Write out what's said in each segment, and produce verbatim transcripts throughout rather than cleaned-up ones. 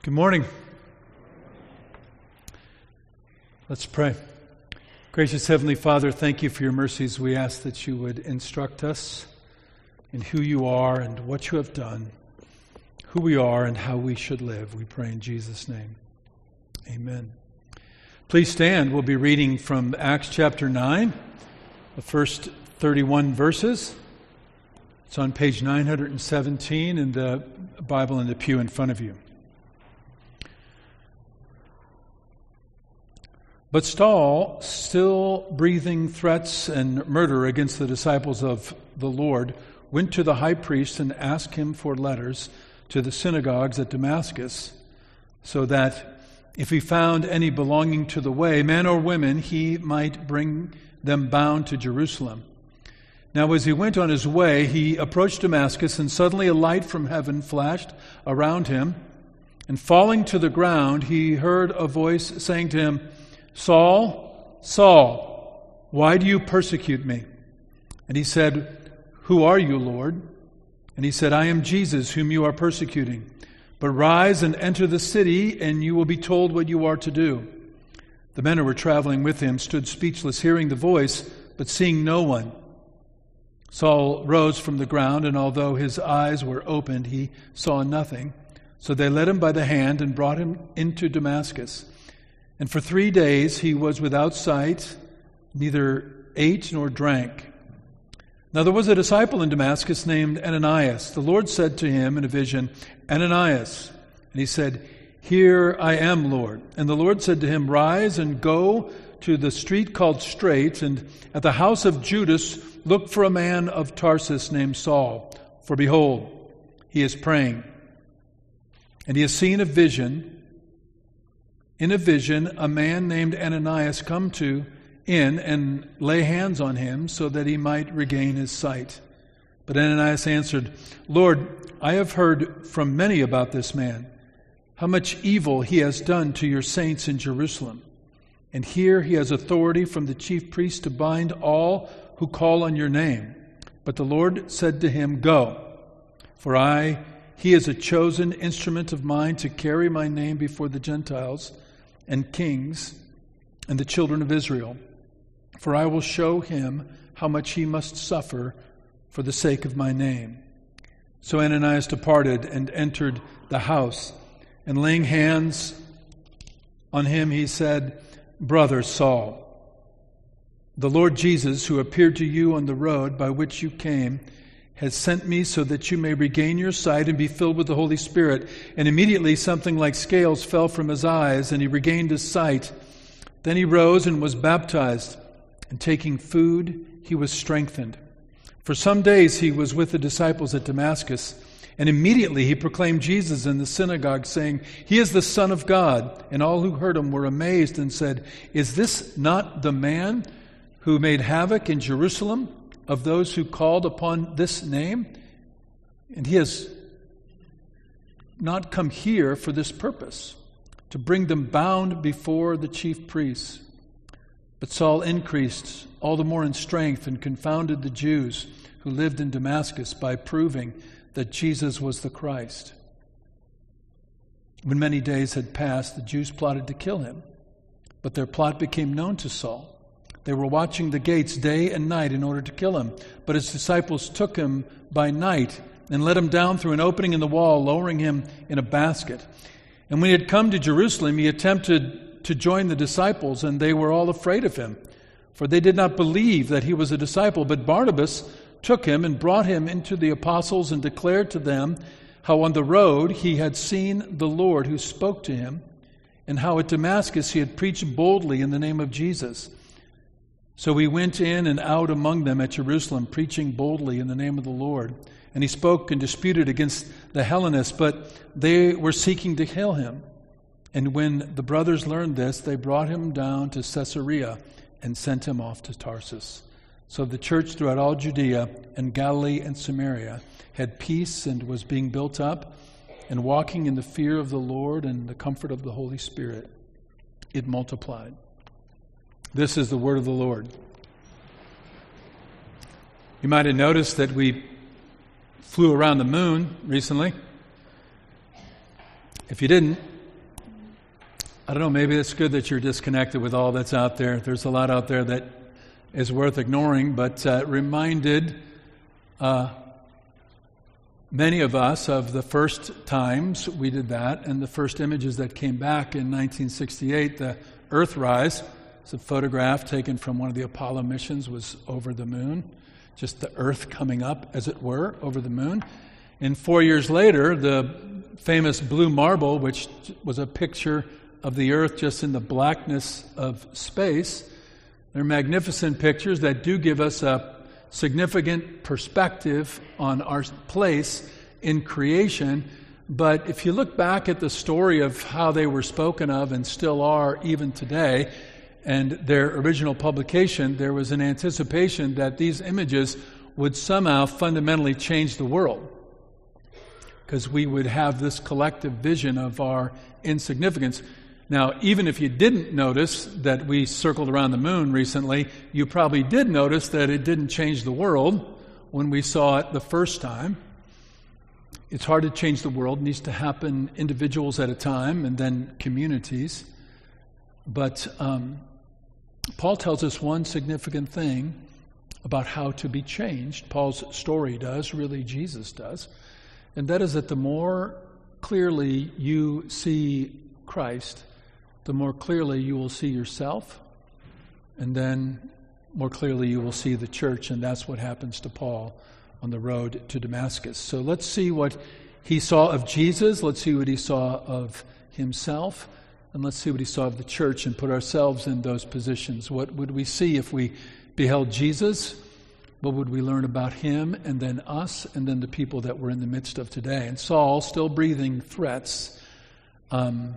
Good morning. Let's pray. Gracious Heavenly Father, thank you for your mercies. We ask that you would instruct us in who you are and what you have done, who we are and how we should live. We pray in Jesus' name. Amen. Please stand. We'll be reading from Acts chapter nine, the first thirty-one verses. It's on page nine seventeen in the Bible in the pew in front of you. But Saul, still breathing threats and murder against the disciples of the Lord, went to the high priest and asked him for letters to the synagogues at Damascus, so that if he found any belonging to the way, men or women, he might bring them bound to Jerusalem. Now as he went on his way, he approached Damascus, and suddenly a light from heaven flashed around him. And falling to the ground, he heard a voice saying to him, "Saul, Saul, why do you persecute me?" And he said, "Who are you, Lord?" And he said, "I am Jesus, whom you are persecuting. But rise and enter the city, and you will be told what you are to do." The men who were traveling with him stood speechless, hearing the voice, but seeing no one. Saul rose from the ground, and although his eyes were opened, he saw nothing. So they led him by the hand and brought him into Damascus. And for three days he was without sight, neither ate nor drank. Now there was a disciple in Damascus named Ananias. The Lord said to him in a vision, "Ananias." And he said, "Here I am, Lord." And the Lord said to him, "Rise and go to the street called Straight, and at the house of Judas look for a man of Tarsus named Saul. For behold, he is praying. And he has seen a vision. In a vision, a man named Ananias come to in and lay hands on him so that he might regain his sight. But Ananias answered, "Lord, I have heard from many about this man, how much evil he has done to your saints in Jerusalem. And here he has authority from the chief priest to bind all who call on your name." But the Lord said to him, "Go, for I, he is a chosen instrument of mine to carry my name before the Gentiles and kings and the children of Israel. For I will show him how much he must suffer for the sake of my name." So Ananias departed and entered the house, and laying hands on him, he said, "Brother Saul, the Lord Jesus, who appeared to you on the road by which you came, has sent me so that you may regain your sight and be filled with the Holy Spirit." And immediately something like scales fell from his eyes, and he regained his sight. Then he rose and was baptized, and taking food, he was strengthened. For some days he was with the disciples at Damascus, and immediately he proclaimed Jesus in the synagogue, saying, "He is the Son of God." And all who heard him were amazed and said, "Is this not the man who made havoc in Jerusalem of those who called upon this name? And he has not come here for this purpose, to bring them bound before the chief priests." But Saul increased all the more in strength and confounded the Jews who lived in Damascus by proving that Jesus was the Christ. When many days had passed, the Jews plotted to kill him, but their plot became known to Saul. They were watching the gates day and night in order to kill him. But his disciples took him by night and let him down through an opening in the wall, lowering him in a basket. And when he had come to Jerusalem, he attempted to join the disciples, and they were all afraid of him, for they did not believe that he was a disciple. But Barnabas took him and brought him into the apostles and declared to them how on the road he had seen the Lord who spoke to him, and how at Damascus he had preached boldly in the name of Jesus. So he went in and out among them at Jerusalem, preaching boldly in the name of the Lord. And he spoke and disputed against the Hellenists, but they were seeking to kill him. And when the brothers learned this, they brought him down to Caesarea and sent him off to Tarsus. So the church throughout all Judea and Galilee and Samaria had peace and was being built up and walking in the fear of the Lord and the comfort of the Holy Spirit. It multiplied. This is the word of the Lord. You might have noticed that we flew around the moon recently. If you didn't, I don't know, maybe it's good that you're disconnected with all that's out there. There's a lot out there that is worth ignoring, but uh, reminded uh, many of us of the first times we did that and the first images that came back in nineteen sixty-eight. The Earthrise, it's a photograph taken from one of the Apollo missions, was over the moon, just the Earth coming up, as it were, over the moon. And four years later, the famous blue marble, which was a picture of the Earth just in the blackness of space. They're magnificent pictures that do give us a significant perspective on our place in creation. But if you look back at the story of how they were spoken of and still are even today, and their original publication, there was an anticipation that these images would somehow fundamentally change the world, because we would have this collective vision of our insignificance. Now, even if you didn't notice that we circled around the moon recently, you probably did notice that it didn't change the world when we saw it the first time. It's hard to change the world. It needs to happen individuals at a time and then communities. But um, Paul tells us one significant thing about how to be changed. Paul's story does, really Jesus does. And that is that the more clearly you see Christ, the more clearly you will see yourself, and then more clearly you will see the church, and that's what happens to Paul on the road to Damascus. So let's see what he saw of Jesus, let's see what he saw of himself, and let's see what he saw of the church and put ourselves in those positions. What would we see if we beheld Jesus? What would we learn about him, and then us, and then the people that we're in the midst of today? And Saul, still breathing threats, um,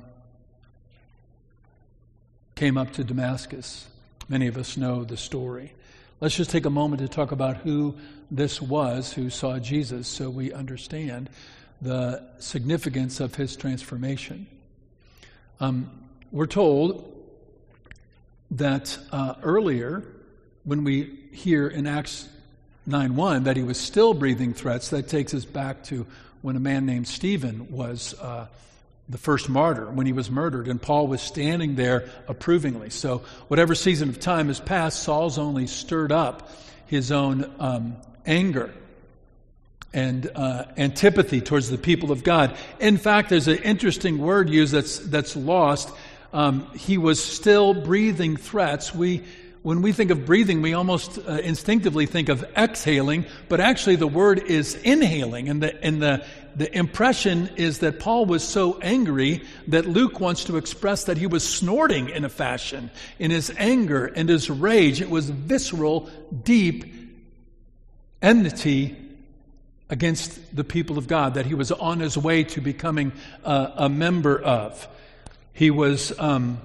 came up to Damascus. Many of us know the story. Let's just take a moment to talk about who this was who saw Jesus, so we understand the significance of his transformation. Um, we're told that uh, earlier, when we hear in Acts nine one that he was still breathing threats, that takes us back to when a man named Stephen was uh, the first martyr, when he was murdered, and Paul was standing there approvingly. So whatever season of time has passed, Saul's only stirred up his own um, anger and uh, antipathy towards the people of God. In fact, there's an interesting word used that's that's lost. Um, he was still breathing threats. We When we think of breathing, we almost uh, instinctively think of exhaling, but actually the word is inhaling. And the and the, the impression is that Paul was so angry that Luke wants to express that he was snorting in a fashion. In his anger and his rage, it was visceral, deep enmity against the people of God that he was on his way to becoming uh, a member of. He was um,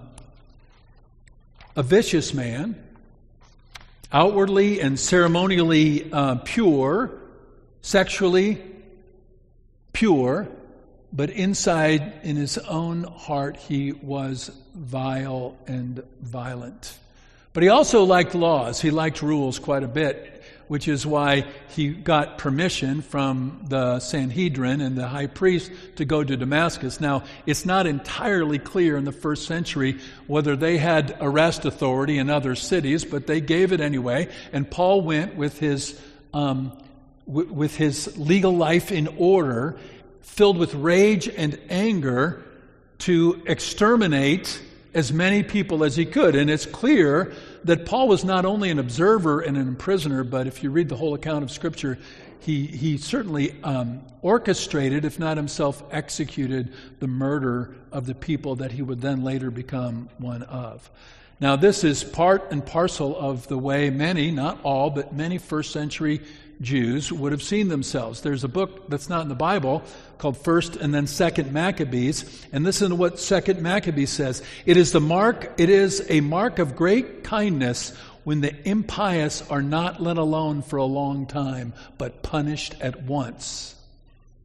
a vicious man, outwardly and ceremonially uh, pure, sexually pure, but inside, in his own heart, he was vile and violent. But he also liked laws. He liked rules quite a bit, which is why he got permission from the Sanhedrin and the high priest to go to Damascus. Now, it's not entirely clear in the first century whether they had arrest authority in other cities, but they gave it anyway. And Paul went with his um, w- with his legal life in order, filled with rage and anger, to exterminate as many people as he could. And it's clear that Paul was not only an observer and an imprisoner, but if you read the whole account of Scripture, he, he certainly um, orchestrated, if not himself executed, the murder of the people that he would then later become one of. Now, this is part and parcel of the way many, not all, but many first century Jews would have seen themselves. There's a book that's not in the Bible called First and then Second Maccabees, and listen to what Second Maccabees says. It is the mark, it is a mark of great kindness when the impious are not let alone for a long time, but punished at once.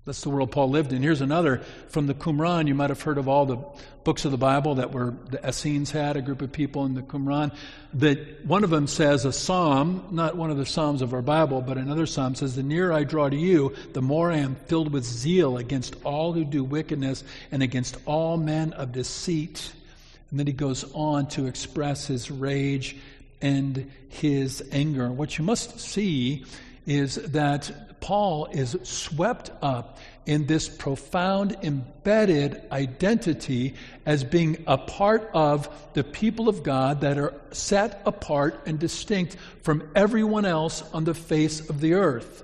That's the world Paul lived in. Here's another from the Qumran. You might have heard of all the books of the Bible that were the Essenes had, a group of people in the Qumran. That one of them says a psalm, not one of the psalms of our Bible, but another psalm says, "The nearer I draw to you, the more I am filled with zeal against all who do wickedness and against all men of deceit." And then he goes on to express his rage and his anger. What you must see is that Paul is swept up in this profound, embedded identity as being a part of the people of God that are set apart and distinct from everyone else on the face of the earth.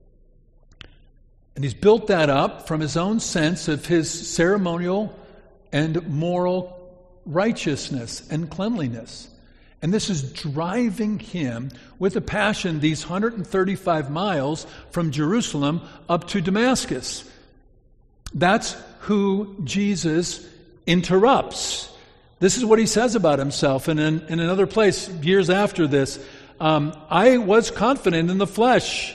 And he's built that up from his own sense of his ceremonial and moral righteousness and cleanliness. And this is driving him with a passion these one hundred thirty-five miles from Jerusalem up to Damascus. That's who Jesus interrupts. This is what he says about himself. And in, in another place, years after this, um, I was confident in the flesh.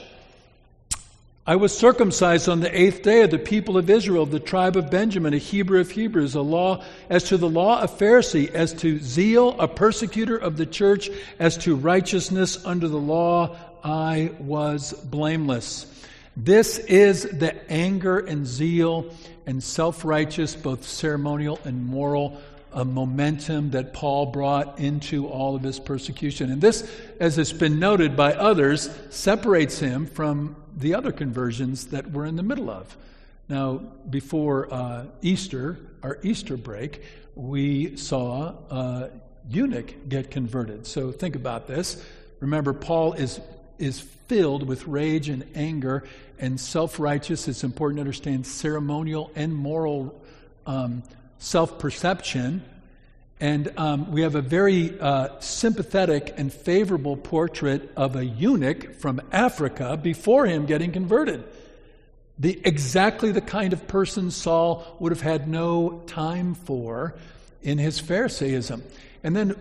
I was circumcised on the eighth day of the people of Israel, of the tribe of Benjamin, a Hebrew of Hebrews, a law as to the law of Pharisee, as to zeal, a persecutor of the church, as to righteousness under the law, I was blameless. This is the anger and zeal and self-righteous, both ceremonial and moral, a momentum that Paul brought into all of his persecution. And this, as it's been noted by others, separates him from the other conversions that we're in the middle of. Now, before uh, Easter, our Easter break, we saw a eunuch get converted. So think about this. Remember, Paul is is filled with rage and anger and self-righteous. It's important to understand ceremonial and moral um, self-perception. And um, we have a very uh, sympathetic and favorable portrait of a eunuch from Africa before him getting converted. The exactly the kind of person Saul would have had no time for in his Pharisaism. And then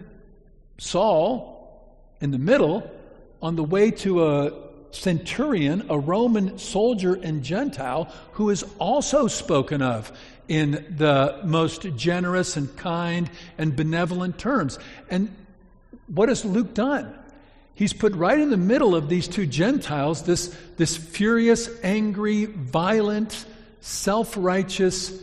Saul, in the middle, on the way to a centurion, a Roman soldier and Gentile, who is also spoken of in the most generous and kind and benevolent terms. And what has Luke done? He's put right in the middle of these two Gentiles this, this furious, angry, violent, self-righteous,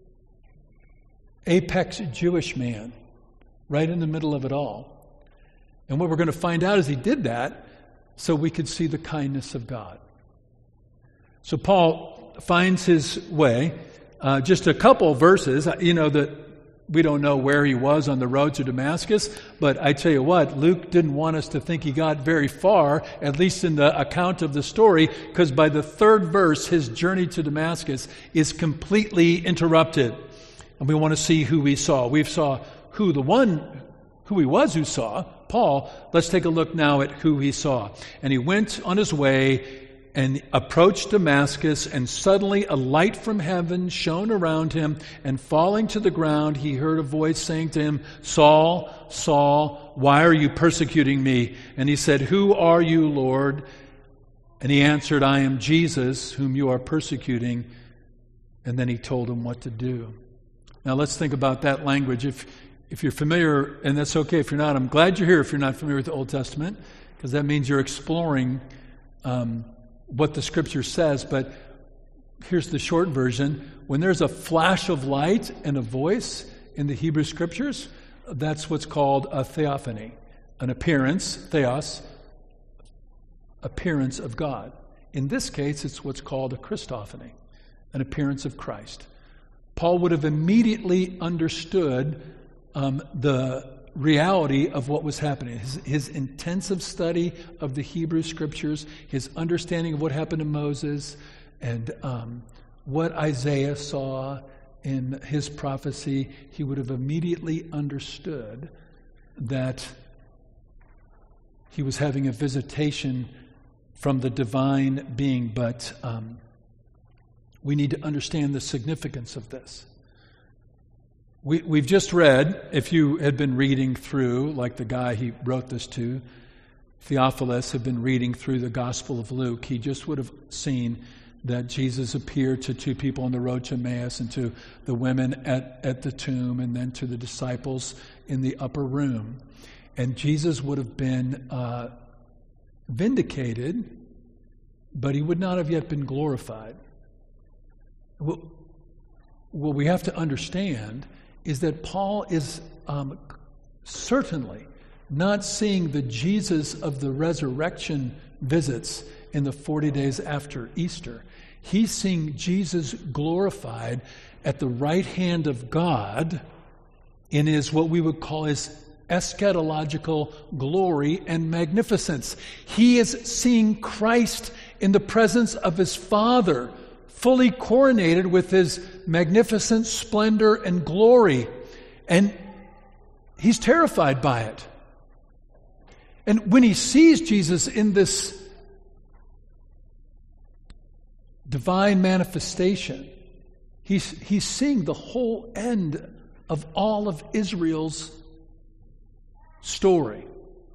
apex Jewish man, right in the middle of it all. And what we're going to find out is he did that so we could see the kindness of God. So Paul finds his way. Uh, just a couple verses, you know, that we don't know where he was on the road to Damascus, but I tell you what, Luke didn't want us to think he got very far, at least in the account of the story, because by the third verse, his journey to Damascus is completely interrupted. And we want to see who he saw. We saw who the one, who he was who saw, Paul. Let's take a look now at who he saw. And he went on his way and approached Damascus, and suddenly a light from heaven shone around him, and falling to the ground, he heard a voice saying to him, "Saul, Saul, why are you persecuting me?" And he said, "Who are you, Lord?" And he answered, "I am Jesus, whom you are persecuting." And then he told him what to do. Now let's think about that language. If if you're familiar, and that's okay if you're not, I'm glad you're here if you're not familiar with the Old Testament, because that means you're exploring um, what the Scripture says. But here's the short version. When there's a flash of light and a voice in the Hebrew Scriptures, that's what's called a theophany, an appearance, theos, appearance of God. In this case, it's what's called a Christophany, an appearance of Christ. Paul would have immediately understood um, the reality of what was happening. His, his intensive study of the Hebrew Scriptures, his understanding of what happened to Moses, and um, what Isaiah saw in his prophecy, he would have immediately understood that he was having a visitation from the divine being. But um, we need to understand the significance of this. We, we've just read, if you had been reading through, like the guy he wrote this to, Theophilus, had been reading through the Gospel of Luke, he just would have seen that Jesus appeared to two people on the road to Emmaus and to the women at, at the tomb and then to the disciples in the upper room. And Jesus would have been uh, vindicated, but he would not have yet been glorified. What, what we have to understand is that Paul is um, certainly not seeing the Jesus of the resurrection visits in the forty days after Easter. He's seeing Jesus glorified at the right hand of God in his, what we would call his eschatological glory and magnificence. He is seeing Christ in the presence of his Father, fully coronated with his magnificent splendor and glory. And he's terrified by it. And when he sees Jesus in this divine manifestation, he's, he's seeing the whole end of all of Israel's story.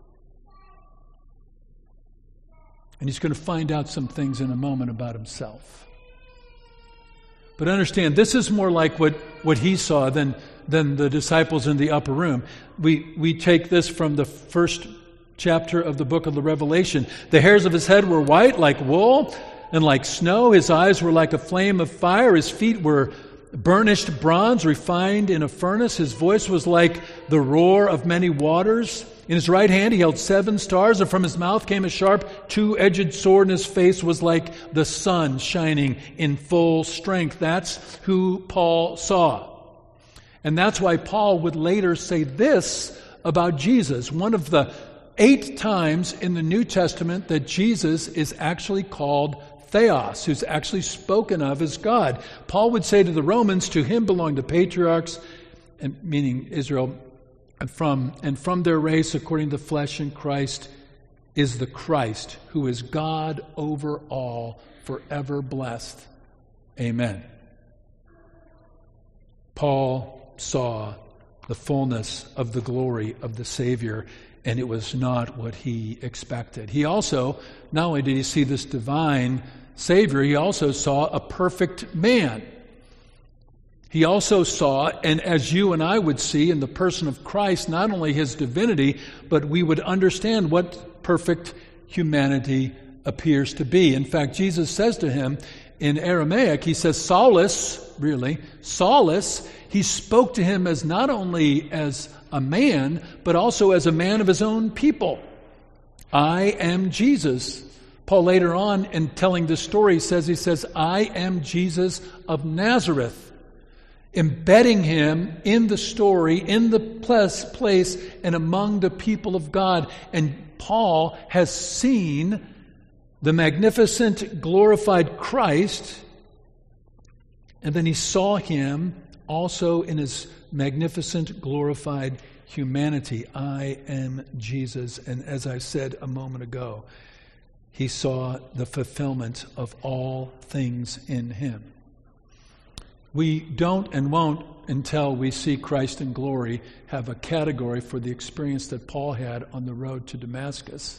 And he's going to find out some things in a moment about himself. But understand, this is more like what, what he saw than, than the disciples in the upper room. We, we take this from the first chapter of the book of the Revelation. The hairs of his head were white like wool and like snow. His eyes were like a flame of fire. His feet were burnished bronze refined in a furnace. His voice was like the roar of many waters. In his right hand he held seven stars, and from his mouth came a sharp two-edged sword, and his face was like the sun shining in full strength. That's who Paul saw. And that's why Paul would later say this about Jesus. One of the eight times in the New Testament that Jesus is actually called Theos, who's actually spoken of as God. Paul would say to the Romans, to him belong the patriarchs, and meaning Israel, and from, and from their race, according to the flesh in Christ, is the Christ, who is God over all, forever blessed. Amen. Paul saw the fullness of the glory of the Savior, and it was not what he expected. He also, not only did he see this divine Savior, he also saw a perfect man. He also saw, and as you and I would see in the person of Christ, not only his divinity, but we would understand what perfect humanity appears to be. In fact, Jesus says to him in Aramaic, he says, Saulus, really, Saulus, he spoke to him as not only as a man, but also as a man of his own people. I am Jesus. Paul later on in telling this story says, he says, I am Jesus of Nazareth, embedding him in the story, in the place and among the people of God. And Paul has seen the magnificent, glorified Christ, and then he saw him also in his magnificent, glorified humanity. I am Jesus. And as I said a moment ago, he saw the fulfillment of all things in him. We don't and won't, until we see Christ in glory, have a category for the experience that Paul had on the road to Damascus.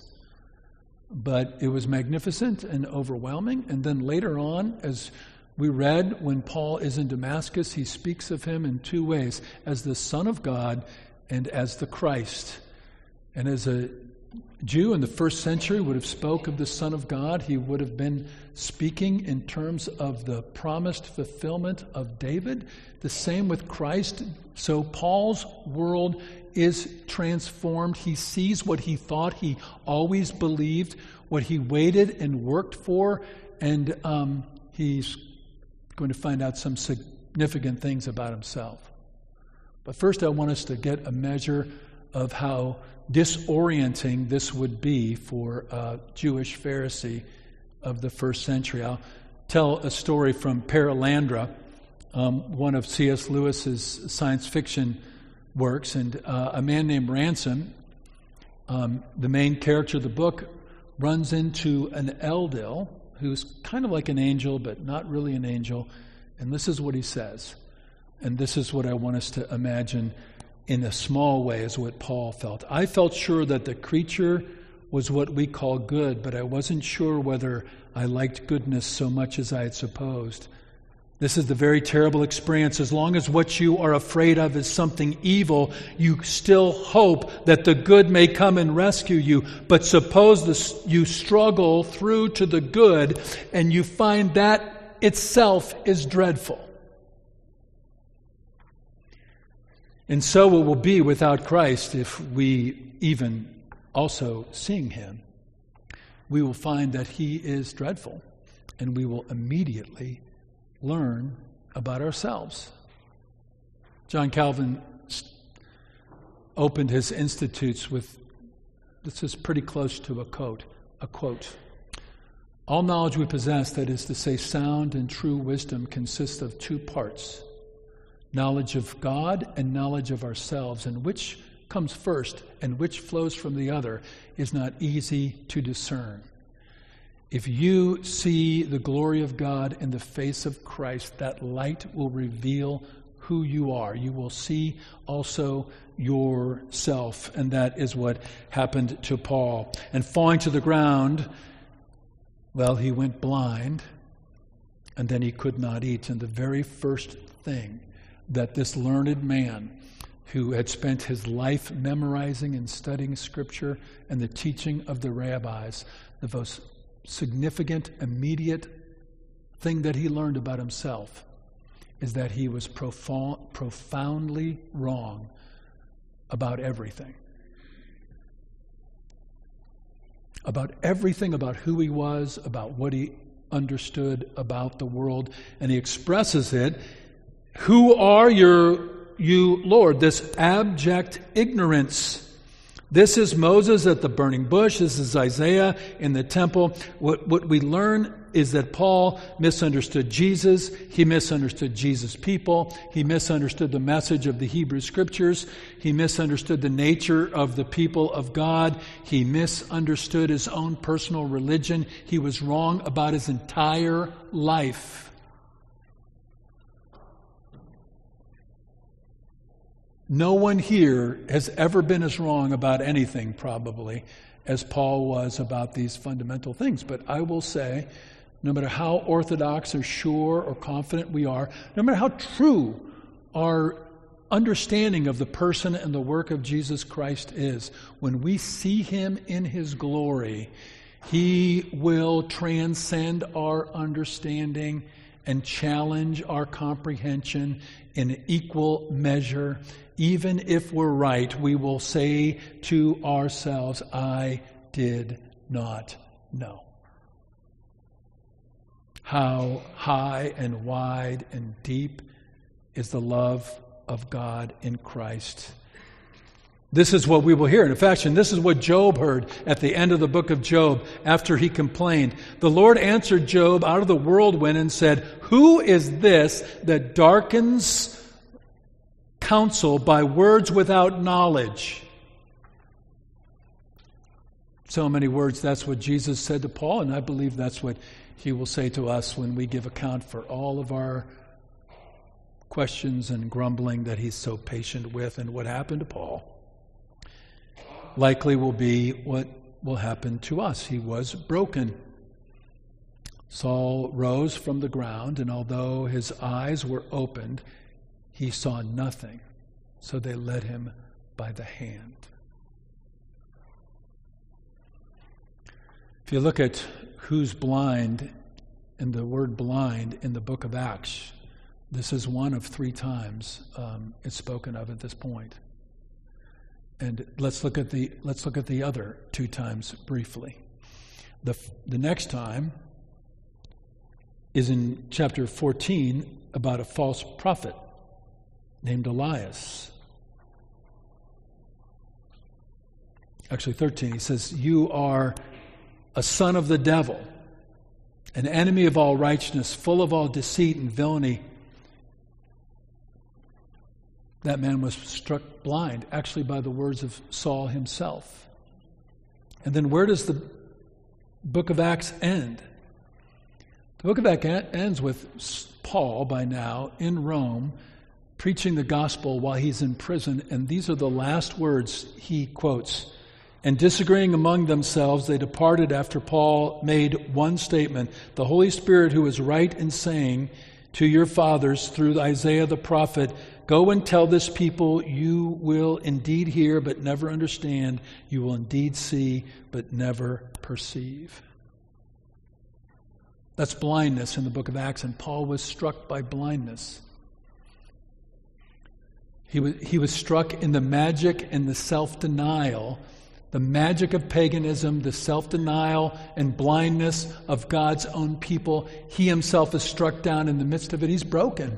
But it was magnificent and overwhelming. And then later on, as we read, when Paul is in Damascus, he speaks of him in two ways, as the Son of God and as the Christ. And as a Jew in the first century would have spoke of the Son of God, he would have been speaking in terms of the promised fulfillment of David. The same with Christ. So Paul's world is transformed. He sees what he thought he always believed, what he waited and worked for, and um, he's going to find out some significant things about himself. But first I want us to get a measure of how disorienting this would be for a Jewish Pharisee of the first century. I'll tell a story from Perelandra, um, one of C S Lewis's science fiction works, and uh, a man named Ransom, um, the main character of the book, runs into an Eldil who's kind of like an angel, but not really an angel, and this is what he says, and this is what I want us to imagine in a small way is what Paul felt. I felt sure that the creature was what we call good, but I wasn't sure whether I liked goodness so much as I had supposed. This is the very terrible experience. As long as what you are afraid of is something evil, you still hope that the good may come and rescue you. But suppose this, you struggle through to the good and you find that itself is dreadful. And so it will be without Christ if we even also seeing Him. We will find that He is dreadful, and we will immediately learn about ourselves. John Calvin opened his Institutes with, this is pretty close to a quote, a quote. All knowledge we possess, that is to say, sound and true wisdom, consists of two parts, knowledge of God and knowledge of ourselves, and which comes first and which flows from the other is not easy to discern. If you see the glory of God in the face of Christ, that light will reveal who you are. You will see also yourself, and that is what happened to Paul. And falling to the ground, well, he went blind, and then he could not eat. And the very first thing that this learned man, who had spent his life memorizing and studying Scripture and the teaching of the rabbis, the most significant, immediate thing that he learned about himself is that he was profound, profoundly wrong about everything. About everything, about who he was, about what he understood about the world. And he expresses it, who are your, you, Lord? This abject ignorance. This is Moses at the burning bush. This is Isaiah in the temple. What, what we learn is that Paul misunderstood Jesus. He misunderstood Jesus' people. He misunderstood the message of the Hebrew Scriptures. He misunderstood the nature of the people of God. He misunderstood his own personal religion. He was wrong about his entire life. No one here has ever been as wrong about anything, probably, as Paul was about these fundamental things. But I will say, no matter how orthodox or sure or confident we are, no matter how true our understanding of the person and the work of Jesus Christ is, when we see Him in His glory, He will transcend our understanding and challenge our comprehension in equal measure. Even if we're right, we will say to ourselves, I did not know. How high and wide and deep is the love of God in Christ. This is what we will hear. In fact, this is what Job heard at the end of the book of Job after he complained. The Lord answered Job out of the whirlwind and said, who is this that darkens counsel by words without knowledge? So many words, that's what Jesus said to Paul, and I believe that's what He will say to us when we give account for all of our questions and grumbling that He's so patient with. And what happened to Paul likely will be what will happen to us. He was broken. Saul rose from the ground, and although his eyes were opened, he saw nothing. So they led him by the hand. If you look at who's blind and the word blind in the book of Acts, this is one of three times um, it's spoken of at this point. And let's look at the let's look at the other two times briefly. The the next time is in chapter fourteen about a false prophet named Elias. Actually, thirteen. He says, "You are a son of the devil, an enemy of all righteousness, full of all deceit and villainy." That man was struck blind, actually by the words of Saul himself. And then where does the book of Acts end? The book of Acts ends with Paul, by now, in Rome, preaching the gospel while he's in prison, and these are the last words he quotes. And disagreeing among themselves, they departed after Paul made one statement: the Holy Spirit, who is right in saying to your fathers through Isaiah the prophet, go and tell this people, you will indeed hear but never understand, you will indeed see but never perceive. That's blindness in the book of Acts, and Paul was struck by blindness. He was, he was struck in the magic and the self-denial, the magic of paganism, the self-denial and blindness of God's own people. He himself is struck down in the midst of it. He's broken.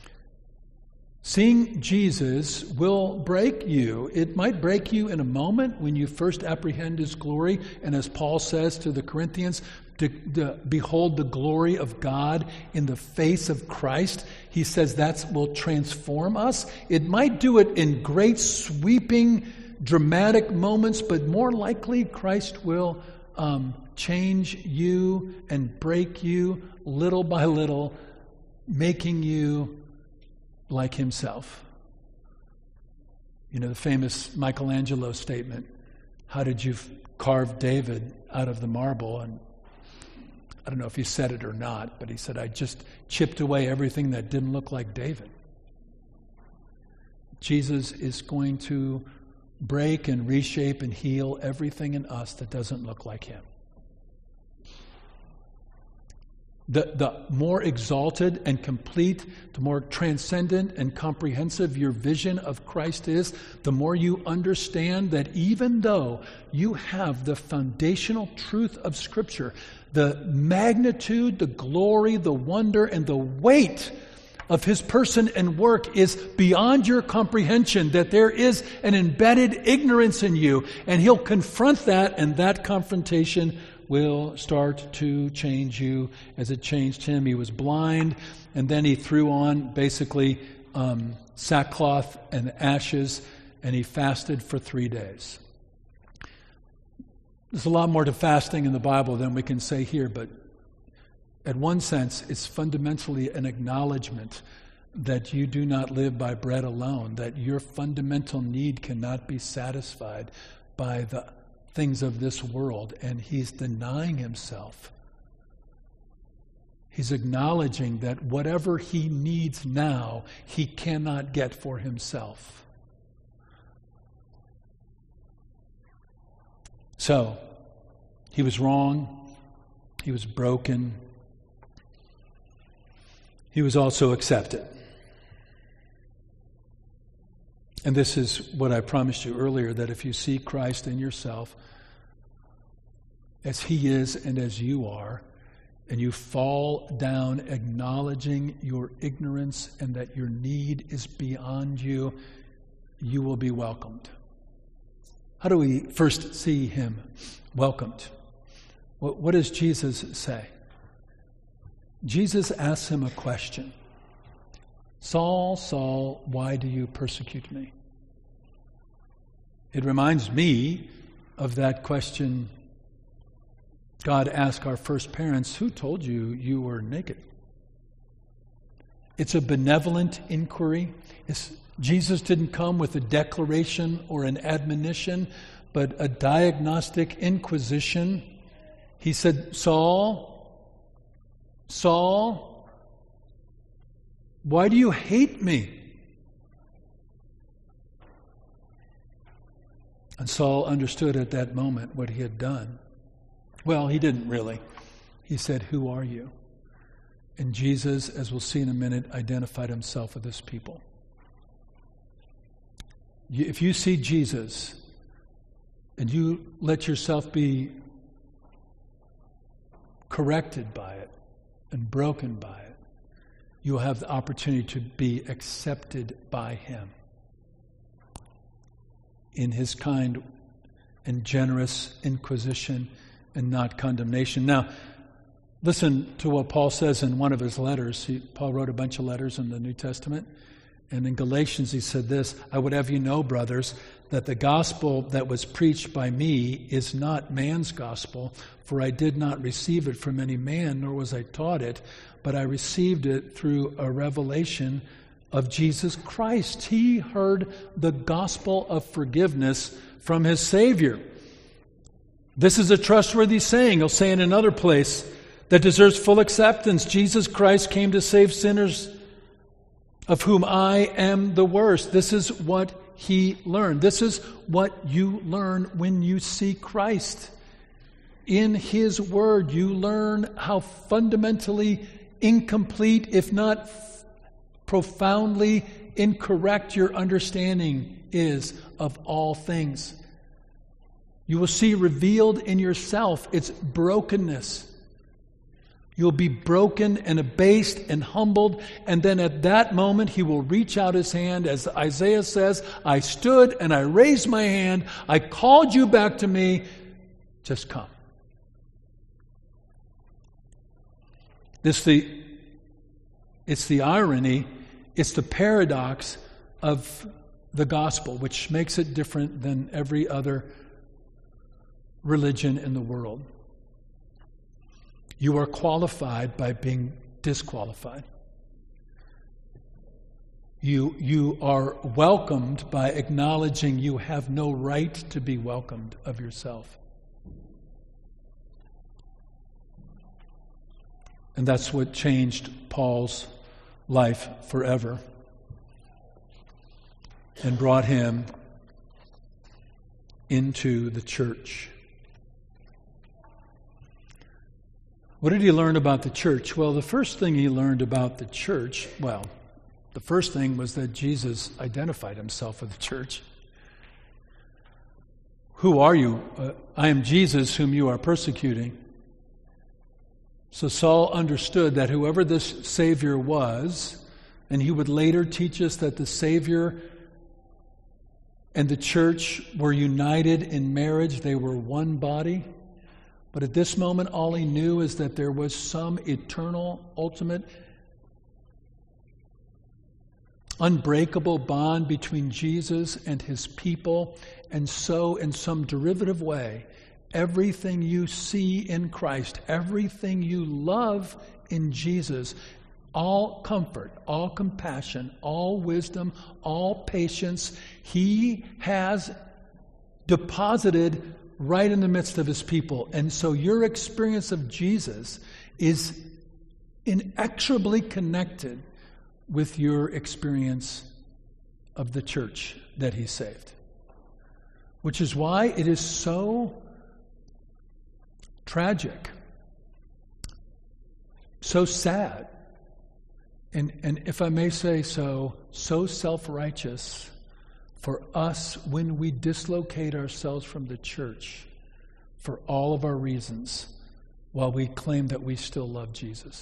Seeing Jesus will break you. It might break you in a moment when you first apprehend his glory. And as Paul says to the Corinthians, to, to behold the glory of God in the face of Christ. He says that will transform us. It might do it in great sweeping, dramatic moments, but more likely Christ will um, change you and break you little by little, making you like himself. You know, the famous Michelangelo statement, how did you carve David out of the marble? And I don't know if he said it or not, but he said, I just chipped away everything that didn't look like David. Jesus is going to break and reshape and heal everything in us that doesn't look like him. The, the more exalted and complete, the more transcendent and comprehensive your vision of Christ is, the more you understand that even though you have the foundational truth of Scripture, the magnitude, the glory, the wonder, and the weight of his person and work is beyond your comprehension, that there is an embedded ignorance in you, and he'll confront that, and that confrontation will start to change you as it changed him. He was blind, and then he threw on basically um, sackcloth and ashes, and he fasted for three days. There's a lot more to fasting in the Bible than we can say here, but at one sense, it's fundamentally an acknowledgement that you do not live by bread alone, that your fundamental need cannot be satisfied by the things of this world, and he's denying himself. He's acknowledging that whatever he needs now, he cannot get for himself. So, he was wrong. He was broken. He was also accepted. And this is what I promised you earlier, that if you see Christ in yourself as he is and as you are, and you fall down acknowledging your ignorance and that your need is beyond you, you will be welcomed. How do we first see him welcomed? What, what does Jesus say? Jesus asks him a question. Saul, Saul, why do you persecute me? It reminds me of that question God asked our first parents, who told you you were naked? It's a benevolent inquiry. It's, Jesus didn't come with a declaration or an admonition, but a diagnostic inquisition. He said, Saul, Saul, why do you hate me? And Saul understood at that moment what he had done. Well, he didn't really. He said, who are you? And Jesus, as we'll see in a minute, identified himself with his people. If you see Jesus and you let yourself be corrected by it and broken by it, you'll have the opportunity to be accepted by him in his kind and generous inquisition and not condemnation. Now, listen to what Paul says in one of his letters. He, Paul wrote a bunch of letters in the New Testament. And in Galatians he said this, I would have you know, brothers, that the gospel that was preached by me is not man's gospel, for I did not receive it from any man, nor was I taught it, but I received it through a revelation of Jesus Christ. He heard the gospel of forgiveness from his Savior. This is a trustworthy saying, he'll say in another place, that deserves full acceptance. Jesus Christ came to save sinners, of whom I am the worst. This is what he learned. This is what you learn when you see Christ. In his word, you learn how fundamentally incomplete, if not f- profoundly incorrect, your understanding is of all things. You will see revealed in yourself its brokenness. You'll be broken and abased and humbled, and then at that moment he will reach out his hand, as Isaiah says, I stood and I raised my hand, I called you back to me, just come. This the, it's the irony, it's the paradox of the gospel, which makes it different than every other religion in the world. You are qualified by being disqualified. You, you are welcomed by acknowledging you have no right to be welcomed of yourself. And that's what changed Paul's life forever and brought him into the church. What did he learn about the church? Well, the first thing he learned about the church, well, the first thing was that Jesus identified himself with the church. Who are you? Uh, I am Jesus whom you are persecuting. So Saul understood that whoever this Savior was, and he would later teach us that the Savior and the church were united in marriage. They were one body. But at this moment, all he knew is that there was some eternal, ultimate, unbreakable bond between Jesus and his people. And so, in some derivative way, everything you see in Christ, everything you love in Jesus, all comfort, all compassion, all wisdom, all patience, he has deposited right in the midst of his people. And so your experience of Jesus is inexorably connected with your experience of the church that he saved. Which is why it is so tragic, so sad, and, and if I may say so, so self-righteous for us when we dislocate ourselves from the church for all of our reasons while we claim that we still love Jesus.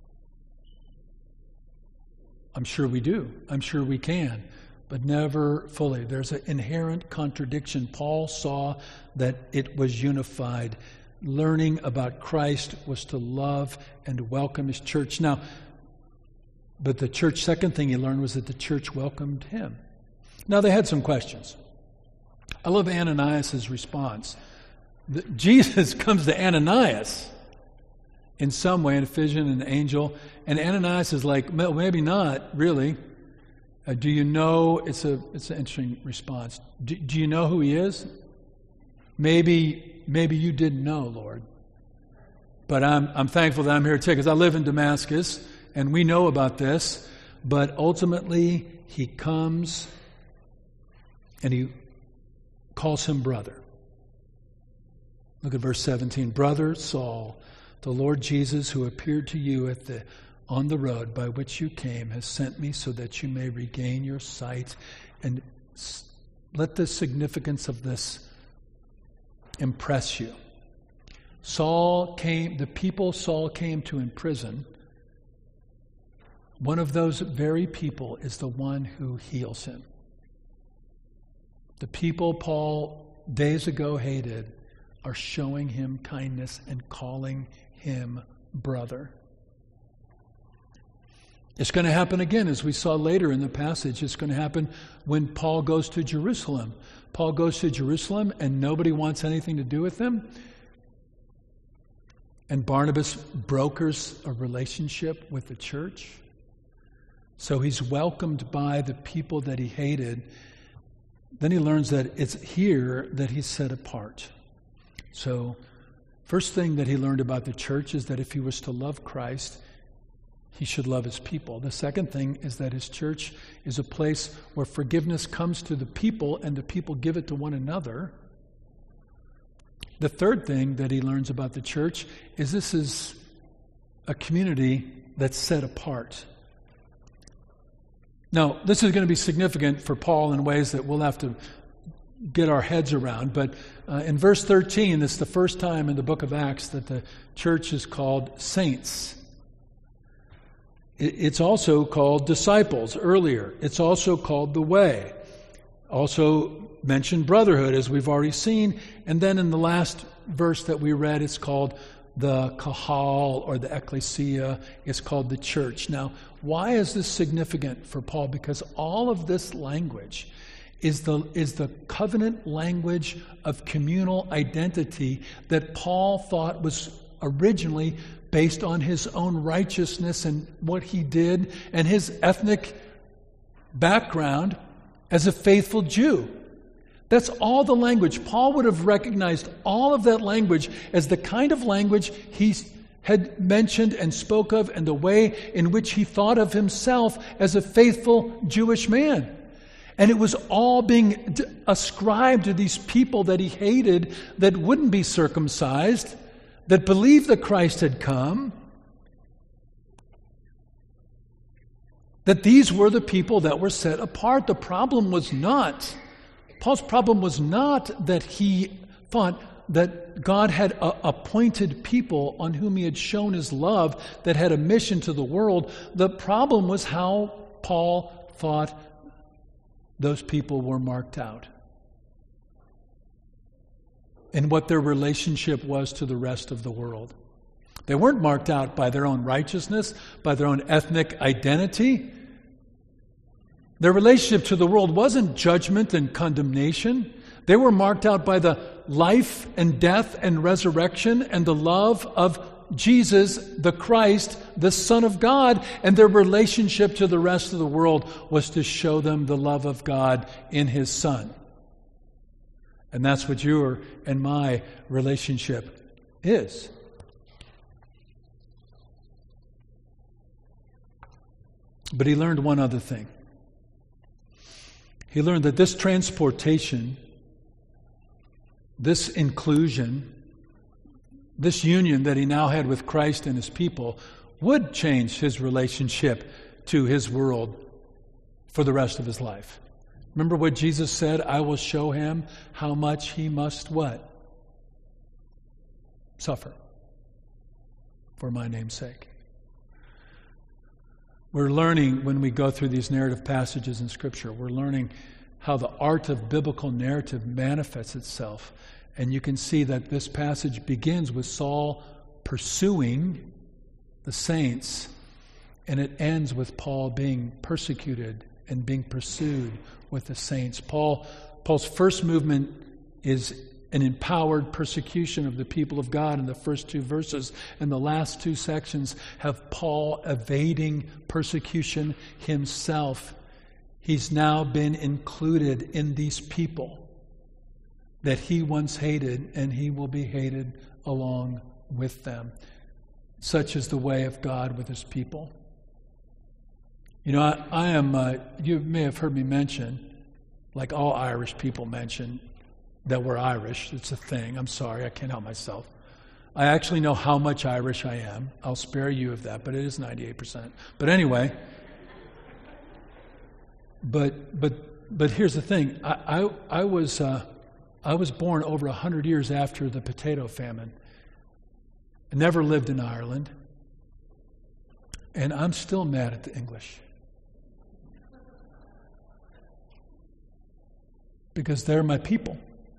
I'm sure we do. I'm sure we can, but never fully. There's an inherent contradiction. Paul saw that it was unified. Learning about Christ was to love and welcome his church. Now, but the church, second thing he learned was that the church welcomed him. Now, they had some questions. I love Ananias' response. The, Jesus comes to Ananias in some way, in a vision, an angel, and Ananias is like, well, maybe not, really. Uh, do you know, it's a it's an interesting response. Do, do you know who he is? Maybe, maybe you didn't know, Lord. But I'm I'm thankful that I'm here today because I live in Damascus, and we know about this. But ultimately, he comes and he calls him brother. Look at verse seventeen. Brother Saul, the Lord Jesus, who appeared to you at the on the road by which you came, has sent me so that you may regain your sight. And let the significance of this impress you. Saul came, the people Saul came to imprison, one of those very people is the one who heals him. The people Paul days ago hated are showing him kindness and calling him brother. It's going to happen again, as we saw later in the passage. It's going to happen when Paul goes to Jerusalem. Paul goes to Jerusalem and nobody wants anything to do with him. And Barnabas brokers a relationship with the church. So he's welcomed by the people that he hated. Then he learns that it's here that he's set apart. So, first thing that he learned about the church is that if he was to love Christ, he should love his people. The second thing is that his church is a place where forgiveness comes to the people and the people give it to one another. The third thing that he learns about the church is this is a community that's set apart. Now, this is going to be significant for Paul in ways that we'll have to get our heads around, but uh, in verse thirteen, it's the first time in the book of Acts that the church is called saints. It's also called disciples earlier. It's also called the way. Also mentioned brotherhood, as we've already seen. And then in the last verse that we read, it's called the kahal, or the ecclesia. It's called the church. Now, why is this significant for Paul? Because all of this language is the, is the covenant language of communal identity that Paul thought was originally based on his own righteousness and what he did and his ethnic background as a faithful Jew. That's all the language. Paul would have recognized all of that language as the kind of language he had mentioned and spoke of, and the way in which he thought of himself as a faithful Jewish man. And it was all being ascribed to these people that he hated, that wouldn't be circumcised, that believed that Christ had come, that these were the people that were set apart. The problem was not, Paul's problem was not that he thought that God had uh, appointed people on whom he had shown his love that had a mission to the world. The problem was how Paul thought those people were marked out and what their relationship was to the rest of the world. They weren't marked out by their own righteousness, by their own ethnic identity. Their relationship to the world wasn't judgment and condemnation. They were marked out by the life and death and resurrection and the love of Jesus, the Christ, the Son of God, and their relationship to the rest of the world was to show them the love of God in His Son. And that's what your and my relationship is. But he learned one other thing. He learned that this transportation, this inclusion, this union that he now had with Christ and his people would change his relationship to his world for the rest of his life. Remember what Jesus said? I will show him how much he must what? Suffer for my name's sake. We're learning when we go through these narrative passages in Scripture, we're learning how the art of biblical narrative manifests itself. And you can see that this passage begins with Saul pursuing the saints, and it ends with Paul being persecuted and being pursued with the saints. Paul, Paul's first movement is an empowered persecution of the people of God in the first two verses, and the last two sections have Paul evading persecution himself. He's now been included in these people that he once hated, and he will be hated along with them. Such is the way of God with his people. You know, I, I am, uh, you may have heard me mention, like all Irish people mention, that we're Irish. It's a thing. I'm sorry, I can't help myself. I actually know how much Irish I am. I'll spare you of that, but it is ninety-eight percent. But anyway, but but but here's the thing. I I, I was uh, I was born over a hundred years after the potato famine. I never lived in Ireland, and I'm still mad at the English. Because they're my people.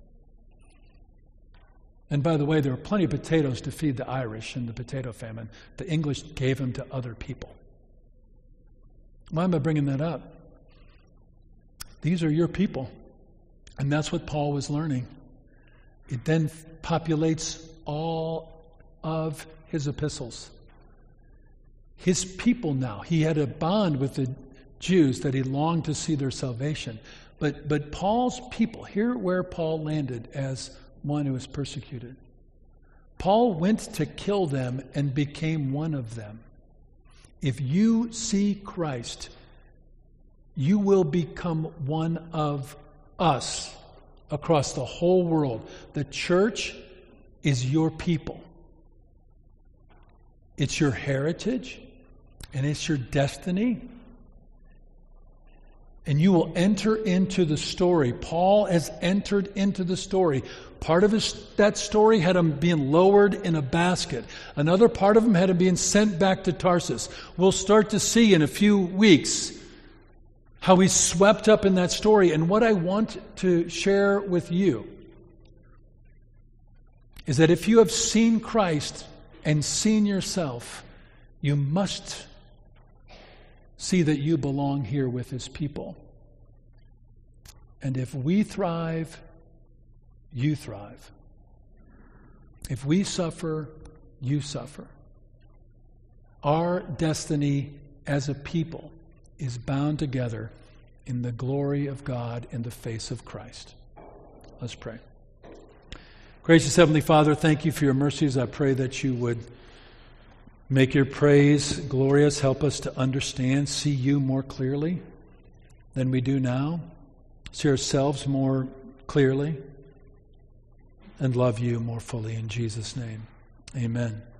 And by the way, there were plenty of potatoes to feed the Irish in the potato famine. The English gave them to other people. Why am I bringing that up? These are your people. And that's what Paul was learning. It then populates all of his epistles. His people now. He had a bond with the Jews that he longed to see their salvation. But but Paul's people, here where Paul landed as one who was persecuted. Paul went to kill them and became one of them. If you see Christ, you will become one of us across the whole world. The church is your people. It's your heritage, and it's your destiny. And you will enter into the story. Paul has entered into the story. Part of his, that story had him being lowered in a basket. Another part of him had him being sent back to Tarsus. We'll start to see in a few weeks how he's swept up in that story. And what I want to share with you is that if you have seen Christ and seen yourself, you must see that you belong here with his people. And if we thrive, you thrive. If we suffer, you suffer. Our destiny as a people is bound together in the glory of God in the face of Christ. Let's pray. Gracious Heavenly Father, thank you for your mercies. I pray that you would make your praise glorious. Help us to understand, see you more clearly than we do now. See ourselves more clearly. And love you more fully in Jesus' name. Amen.